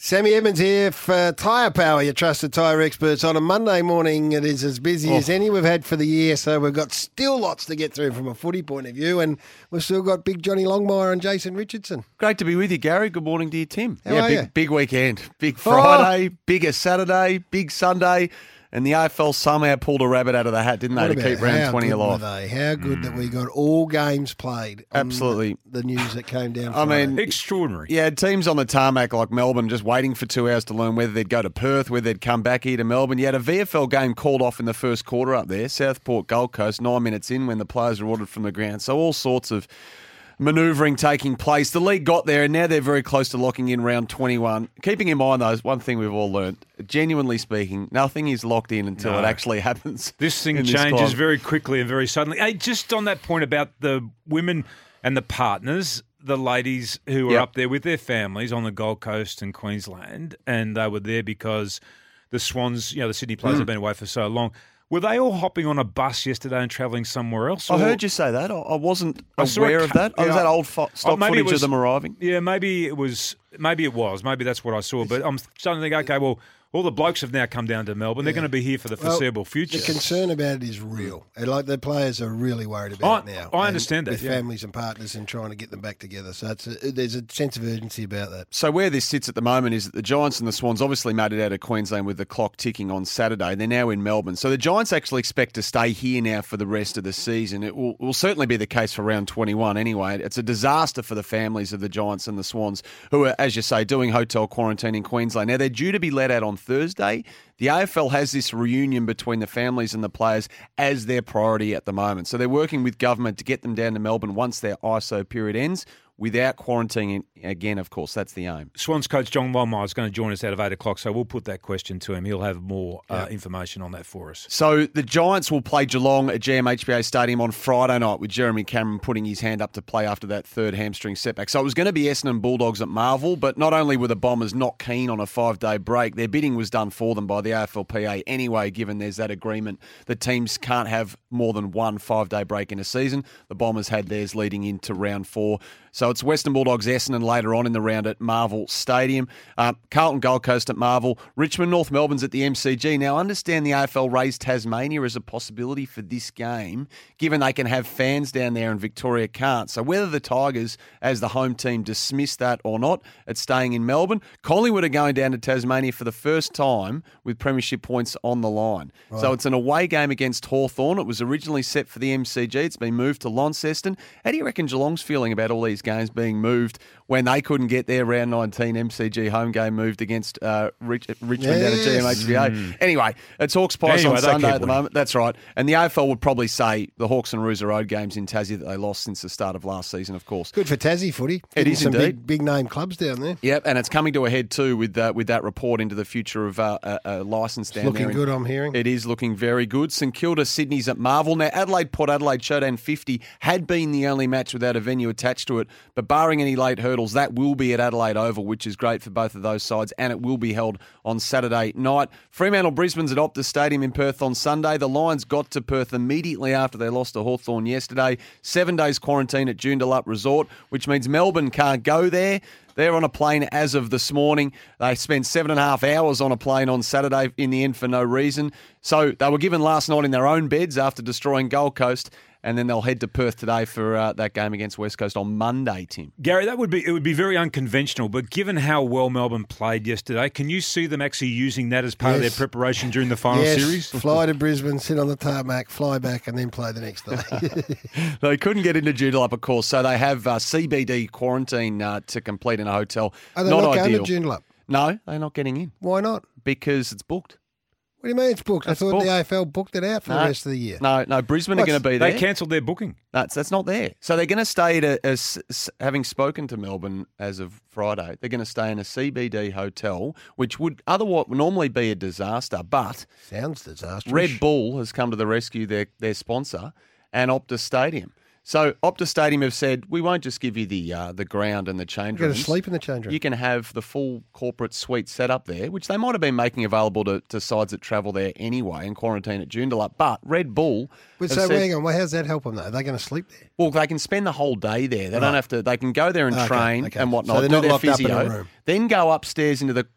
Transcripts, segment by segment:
Sammy Evans here for Tyre Power, your trusted tyre experts. On a Monday morning, it is as busy as any we've had for the year, so we've got still lots to get through from a footy point of view, and we've still got big Johnny Longmire and Jason Richardson. Great to be with you, Gary. Good morning to you, Tim. How are you? Big weekend. Big Friday, bigger Saturday, big Sunday. And the AFL somehow pulled a rabbit out of the hat, didn't they, to keep round 20 alive? How good that we got all games played. Absolutely. The news that came down I Friday. mean, extraordinary. Yeah, teams on the tarmac like Melbourne just waiting for 2 hours to learn whether they'd go to Perth, whether they'd come back here to Melbourne. You had a VFL game called off in the first quarter up there, Southport Gold Coast, 9 minutes in when the players were ordered from the ground. So all sorts of manoeuvring taking place. The league got there and now they're very close to locking in round 21. Keeping in mind, though, one thing we've all learned, genuinely speaking, nothing is locked in until it actually happens. This thing changes very quickly and very suddenly. Hey, just on that point about the women and the partners, the ladies who are up there with their families on the Gold Coast and Queensland, and they were there because the Swans, the Sydney players have been away for so long. Were they all hopping on a bus yesterday and travelling somewhere else? I heard you say that. I wasn't aware of that. Was that old stock footage of them arriving? Yeah, maybe it was. Maybe that's what I saw. But I'm starting to think, okay, well, all the blokes have now come down to Melbourne. They're going to be here for the foreseeable future. The concern about it is real. And like the players are really worried about it now. I understand that. With families and partners and trying to get them back together. So there's a sense of urgency about that. So where this sits at the moment is that the Giants and the Swans obviously made it out of Queensland with the clock ticking on Saturday. They're now in Melbourne. So the Giants actually expect to stay here now for the rest of the season. It will certainly be the case for round 21 anyway. It's a disaster for the families of the Giants and the Swans who are, as you say, doing hotel quarantine in Queensland. Now, they're due to be let out on Thursday. The AFL has this reunion between the families and the players as their priority at the moment. So they're working with government to get them down to Melbourne once their ISO period ends, without quarantining again, of course. That's the aim. Swans coach John Longmire is going to join us out of 8 o'clock, so we'll put that question to him. He'll have more information on that for us. So the Giants will play Geelong at GMHBA Stadium on Friday night with Jeremy Cameron putting his hand up to play after that third hamstring setback. So it was going to be Essendon Bulldogs at Marvel, but not only were the Bombers not keen on a 5-day break, their bidding was done for them by the AFLPA anyway, given there's that agreement that teams can't have more than one 5-day break in a season. The Bombers had theirs leading into round 4. So it's Western Bulldogs, Essendon later on in the round at Marvel Stadium. Carlton Gold Coast at Marvel. Richmond North Melbourne's at the MCG. Now, I understand the AFL raised Tasmania as a possibility for this game, given they can have fans down there and Victoria can't. So whether the Tigers, as the home team, dismiss that or not, it's staying in Melbourne. Collingwood are going down to Tasmania for the first time with premiership points on the line. Right. So it's an away game against Hawthorn. It was originally set for the MCG. It's been moved to Launceston. How do you reckon Geelong's feeling about all these games being moved when they couldn't get their round 19 MCG home game moved against Richmond down at GMHBA? Anyway, it's Hawks Pies on Sunday at the moment. That's right. And the AFL would probably say the Hawks and Roosa Road games in Tassie that they lost since the start of last season, of course. Good for Tassie footy. It is some indeed. big name clubs down there. Yep, and it's coming to a head too with that report into the future of a licence down there. Looking good, I'm hearing. It is looking very good. St Kilda, Sydney's at Marvel. Now, Port Adelaide Showdown 50 had been the only match without a venue attached to it, but barring any late hurdles, that will be at Adelaide Oval, which is great for both of those sides, and it will be held on Saturday night. Fremantle Brisbane's at Optus Stadium in Perth on Sunday. The Lions got to Perth immediately after they lost to Hawthorn yesterday. 7 days quarantine at Joondalup Resort, which means Melbourne can't go there. They're on a plane as of this morning. They spent 7.5 hours on a plane on Saturday in the end for no reason. So they were given last night in their own beds after destroying Gold Coast, and then they'll head to Perth today for that game against West Coast on Monday, Tim. Gary, it would be very unconventional, but given how well Melbourne played yesterday, can you see them actually using that as part of their preparation during the final series? Fly to Brisbane, sit on the tarmac, fly back, and then play the next day. They couldn't get into Joondalup, of course, so they have CBD quarantine to complete in a hotel. Are they not not ideal. going to Joondalup? No, they're not getting in. Why not? Because it's booked. What do you mean it's booked? I thought the AFL booked it out for the rest of the year. No, Brisbane are going to be there. They cancelled their booking. That's not there. So they're going to stay having spoken to Melbourne as of Friday, they're going to stay in a CBD hotel, which would otherwise normally be a disaster, but sounds disastrous. Red Bull has come to the rescue, their sponsor, and Optus Stadium. So Optus Stadium have said, we won't just give you the ground and the change rooms. You're going to sleep in the change room. You can have the full corporate suite set up there, which they might have been making available to sides that travel there anyway and quarantine at Joondalup. But Red Bull... hang on, how does that help them though? Are they going to sleep there? Well, they can spend the whole day there. They don't have to... They can go there and train and whatnot, so they're not do their locked physio, up in a room. then go upstairs into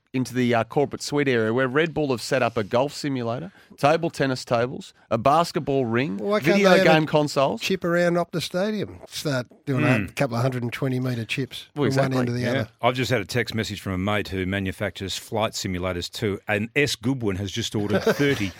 into the corporate suite area where Red Bull have set up a golf simulator, table tennis tables, a basketball ring, Why can't video they have game a consoles. chip around Optus Stadium? Start doing a couple of 120-metre chips Well, from one exactly. end to the Yeah. other. I've just had a text message from a mate who manufactures flight simulators too, and S. Goodwin has just ordered 30.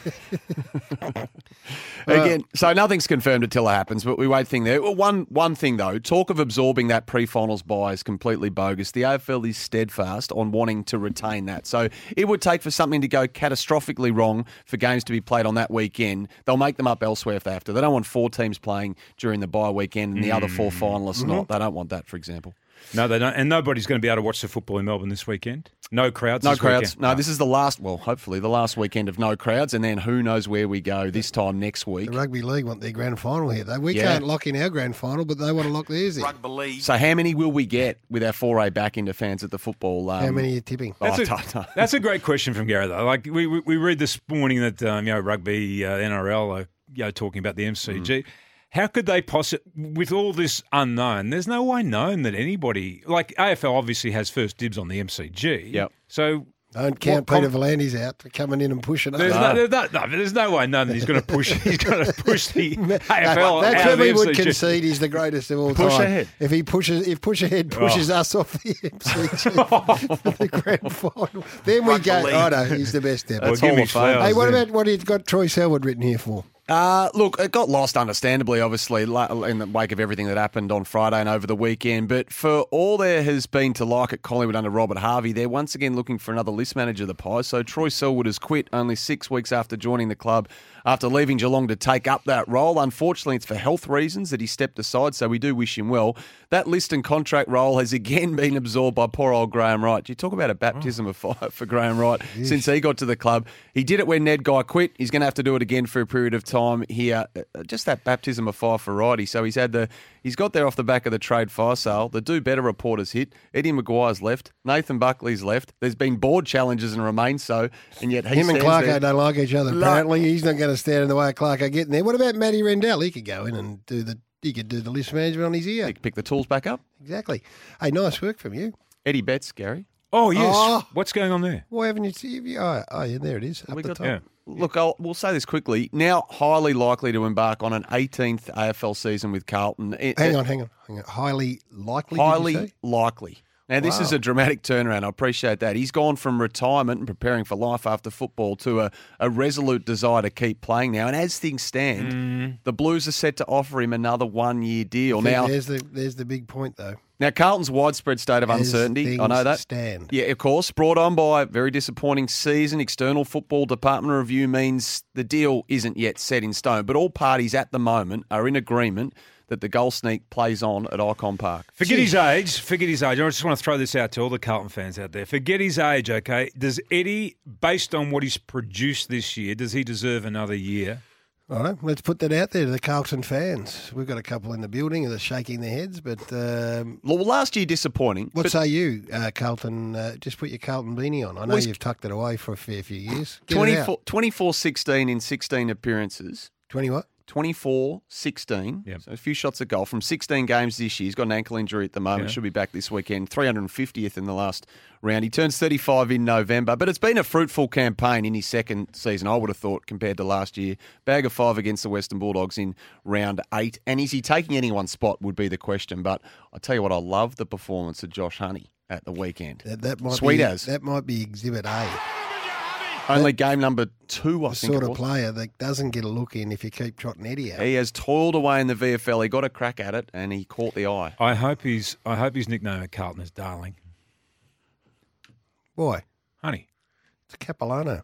Again, so nothing's confirmed until it happens, but we won't think there. Well, one thing, though, talk of absorbing that pre-finals bye is completely bogus. The AFL is steadfast on wanting to retain that. So it would take for something to go catastrophically wrong for games to be played on that weekend. They'll make them up elsewhere if they have to. They don't want 4 teams playing during the bye weekend and the other 4 finalists not. They don't want that, for example. No, they don't. And nobody's going to be able to watch the football in Melbourne this weekend. No crowds No this crowds. weekend. No, this is the last, well, hopefully the last weekend of no crowds, and then who knows where we go this time next week. The Rugby League want their grand final here, though. We Yeah. can't lock in our grand final, but they want to lock theirs in. So how many will we get with our foray back into fans at the football? How many are you tipping? I That's, don't know. that's a great question from Gary, though. Like we read this morning that rugby, NRL are talking about the MCG. How could they possibly, with all this unknown, there's no way known that anybody, like AFL obviously has first dibs on the MCG. Yep. So Don't count Peter Volandes out for coming in and pushing there's us. there's no way known that he's going to push. He's going to push the AFL That's out where of the we would MCG. concede he's the greatest of all Push time. ahead. If Push Ahead pushes us off the MCG, the grand final, then we go. Oh no, he's the best ever. Well, That's give Hall me of Fame. flowers Hey, what then. about what he's got Troy Selwood written here for? Look, it got lost understandably, obviously, in the wake of everything that happened on Friday and over the weekend. But for all there has been to like at Collingwood under Robert Harvey, they're once again looking for another list manager of the Pies. So Troy Selwood has quit only 6 weeks after joining the club, after leaving Geelong to take up that role. Unfortunately, it's for health reasons that he stepped aside, so we do wish him well. That list and contract role has again been absorbed by poor old Graham Wright. You talk about a baptism of fire for Graham Wright since he got to the club. He did it when Ned Guy quit. He's going to have to do it again for a period of time here. Just that baptism of fire for Wrighty. So he's got there off the back of the trade fire sale. The Do Better reporters hit. Eddie Maguire's left. Nathan Buckley's left. There's been board challenges and remains so, and yet Him and stands Clarko there. don't like each other. Apparently, he's not going to stand in the way of Clarko getting there. What about Matty Rendell? He could go in and do the list management on his ear. Pick the tools back up. Exactly. Hey, nice work from you. Eddie Betts, Gary. Oh yes. Oh. What's going on there? Why haven't you seen? Oh, yeah, there it is. Up We the got top. Yeah. Look, we'll say this quickly. Now highly likely to embark on an 18th AFL season with Carlton. Hang on. Highly likely. Did you Highly say? likely. Now, this is a dramatic turnaround. I appreciate that. He's gone from retirement and preparing for life after football to a resolute desire to keep playing now. And as things stand, the Blues are set to offer him another 1-year deal. Now, There's the big point though. Now, Carlton's widespread state of As uncertainty, I know things that. stand. Yeah, of course. Brought on by a very disappointing season. External Football Department review means the deal isn't yet set in stone. But all parties at the moment are in agreement that the goal sneak plays on at Icon Park. Forget his age. I just want to throw this out to all the Carlton fans out there. Forget his age, okay? Does Eddie, based on what he's produced this year, does he deserve another year? All right, let's put that out there to the Carlton fans. We've got a couple in the building and they're shaking their heads, but Well, last year, disappointing. what but say you, Carlton? Just put your Carlton beanie on. I know Well, you've tucked it away for a fair few years. Get it out. 24-16 in 16 appearances. 20 what? 24-16. Yep. So a few shots at goal from 16 games this year. He's got an ankle injury at the moment. Yeah. Should be back this weekend. 350th in the last round. He turns 35 in November. But it's been a fruitful campaign in his second season, I would have thought, compared to last year. Bag of 5 against the Western Bulldogs in round 8. And is he taking anyone's spot would be the question. But I tell you what, I love the performance of Josh Honey at the weekend. That might Sweet be, as. That might be Exhibit A. Only game number 2, I The think sort it of was. player that doesn't get a look in if you keep trotting Eddie out. He has toiled away in the VFL. He got a crack at it, and he caught the eye. I hope his nickname at Carlton is Darling. Why? Honey. It's a Capilano.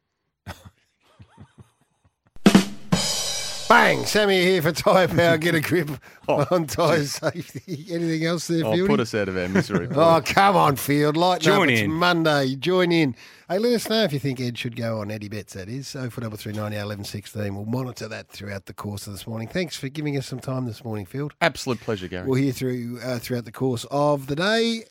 Bang! Sammy here for Tyre Power. Get a grip on tyre safety. Anything else there, Oh, Fieldy? put us out of our misery. Oh, come on, Field. Lighten Join up. It's in. Monday. Join in. Hey, let us know if you think Ed should go on Eddie Betts, that is. 043390 1116. We'll monitor that throughout the course of this morning. Thanks for giving us some time this morning, Field. Absolute pleasure, Gary. We'll hear throughout the course of the day.